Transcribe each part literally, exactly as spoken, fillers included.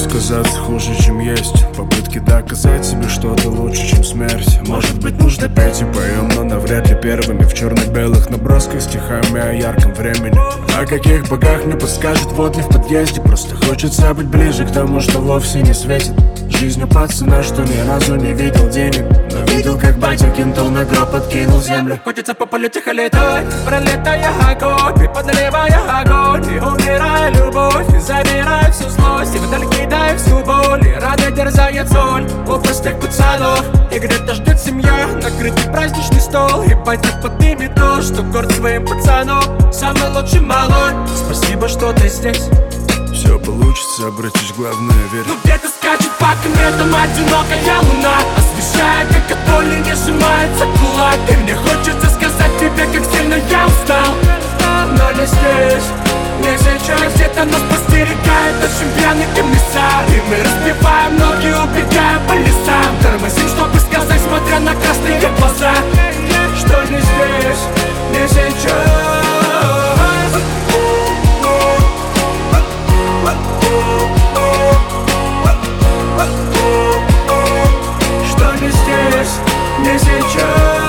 Пытаюсь казаться хуже, чем есть. Попытки доказать себе что-то лучше, чем смерть. Может быть, нужно петь и поем, но навряд ли первыми. В черно-белых набросках стихами о ярком времени. О каких богах мне подскажет водный в подъезде. Просто хочется быть ближе к тому, что вовсе не светит. Жизнь у пацана, что ни разу не видел денег, но видел, как батя кинтул на гроб, подкинул землю. Хочется по полю тихо летать, пролетая огонь, и подливая огонь, и умирая любовь, и забирая всю злость, и вдаль кидая всю боль, и рано дерзает соль у простых пацанов. И где-то ждет семья, накрытый праздничный стол, и батя поднимет то, что горд своим пацаном. Самый лучший малой, спасибо, что ты здесь. Все получится, братиш, главное верь. Ну где-то скачет по кометам одинокая луна, освещая, как от боли не сжимается кулак. И мне хочется сказать тебе, как сильно я устал, но не здесь, не сейчас. Где-то нас подстерегает очень пьяный комиссар, и мы разбиваем ноги, убегая по лесам. Тормозим, чтобы сказать, смотря на красные глаза, что не здесь, не сейчас. Что не здесь, не сейчас.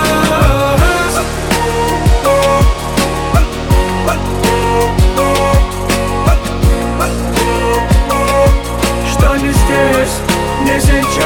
Что не здесь, не сейчас.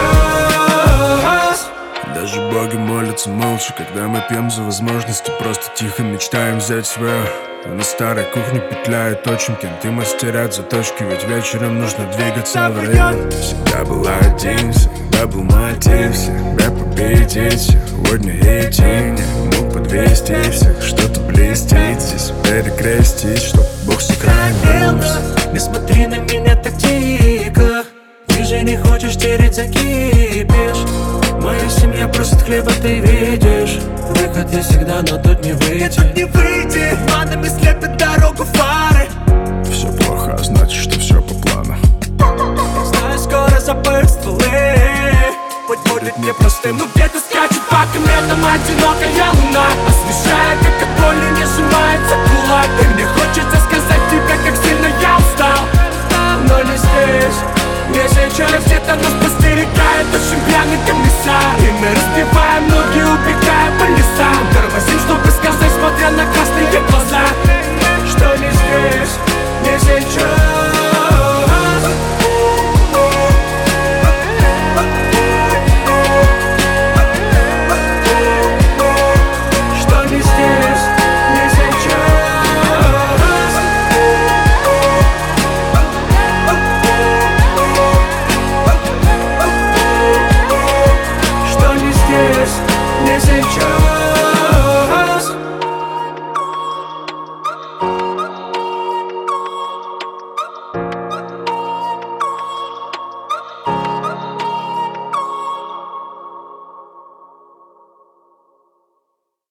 Даже боги молятся молча, когда мы пьем за возможности. Просто тихо мечтаем взять свое. А на старой кухне петляют очень кенты, мастерят заточки. Ведь вечером нужно двигаться в район. Всегда был один, всегда был мотив себя победить. Сегодня идти не мог подвести всех. Что-то блестит, здесь перекрестить, чтоб Бог сохранил. Не смотри на меня так дико, ты же не хочешь тереть закипишь. Моя семья просит хлеба, ты видишь. Выход есть всегда, но тут не выйти. Тут не выйти, манами слепят дорогу фары. Все плохо, а значит, что все по плану. Знаю, скоро запыль стволы, путь будет непростым. Ну где-то скачет по кометам одинокая луна, освещая, как от боли не сжимается кулак. И мне хочется сказать тебе, как сильно я устал, но не здесь, не сейчас. Где-то нас подстерегает очень пьяный комиссар, и мы разбиваем ноги, убегая по лесам. Тормозим, чтобы сказать, смотря на красные глаза, что не здесь, не сейчас. Что не здесь, не сейчас. Что не здесь, не сейчас.